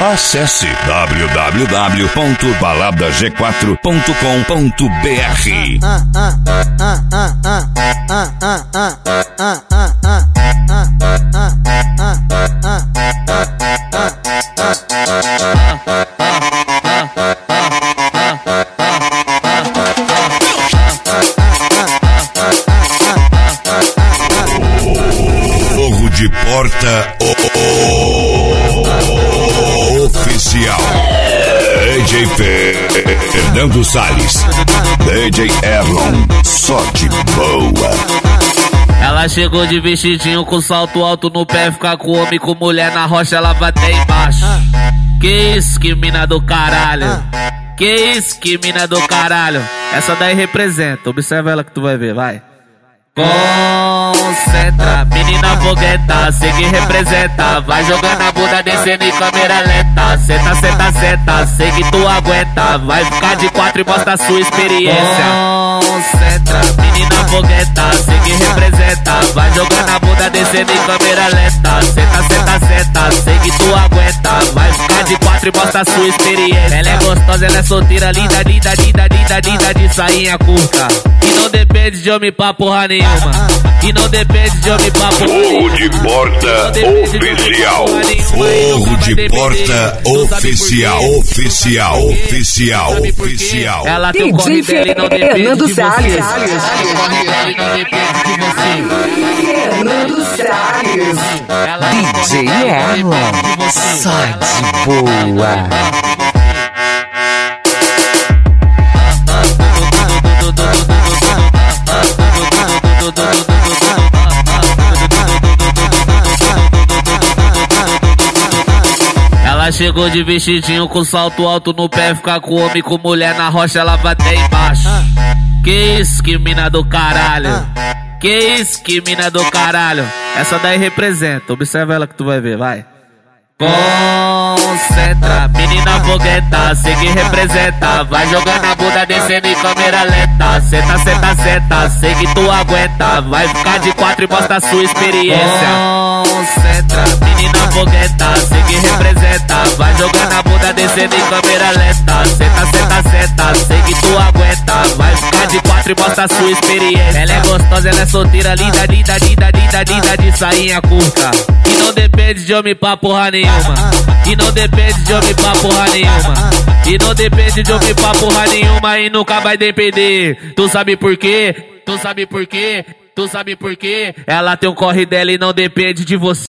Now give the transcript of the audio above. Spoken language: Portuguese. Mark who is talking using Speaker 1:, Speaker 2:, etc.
Speaker 1: Acesse www.baladag4.com.br. Fogo de Porta Oficial. DJ Fernando Salles, DJ Erlon, só de boa.
Speaker 2: Ela chegou de vestidinho com salto alto no pé, ficar com homem, com mulher na rocha, ela vai até embaixo. Que isso, que mina do caralho. Que isso, que mina do caralho. Essa daí representa, observa ela que tu vai ver, vai. Concentra, menina fogueta, cê que representa. Vai jogando a bunda, descendo em câmera lenta. Senta, senta, senta, cê que tu aguenta. Vai ficar de quatro e mostra a sua experiência. Concentra, menina fogueta, cê que representa. Vai jogando a bunda, descendo em câmera lenta. Senta, senta, senta, cê que tu aguenta. Vai ficar de quatro e mostra a sua experiência. Ela é gostosa, ela é solteira, linda, linda, linda, linda, linda, de sainha curta. E não depende de homem pra porra nenhuma. E não depende de homem pra porra nenhuma.
Speaker 1: Fogo de Porta Oficial. Fogo de Porta Oficial. Oficial. Oficial. Oficial.
Speaker 2: Ela tem um corre dela e não depende de você.
Speaker 3: Fernando Salles, DJ Erlon, só de boa.
Speaker 2: Ela chegou de vestidinho com salto alto no pé, ficar com homem, com mulher na rocha, ela vai até embaixo. Que isso, que mina do caralho. Que isso, que mina do caralho. Essa daí representa, observa ela que tu vai ver, vai. Concentra, menina fogueta, cê que representa. Vai jogando a bunda, descendo em câmera lenta. Senta, senta, senta, cê que tu aguenta. Vai ficar de quatro e mostra a sua experiência. Concentra, menina fogueta, cê que representa. Vai jogando a bunda, descendo em câmera lenta. Senta, senta, senta, cê que tu aguenta. Vai ficar de quatro e mostra a sua experiência. Ela é gostosa, ela é solteira, linda, linda, linda, linda, linda, de sainha curta. E não depende de homem pra porra nenhuma. E não depende de homem pra porra nenhuma. E não depende de homem pra porra nenhuma. E nunca vai depender. Tu sabe por quê? Tu sabe por quê? Tu sabe por quê? Ela tem um corre dela e não depende de você.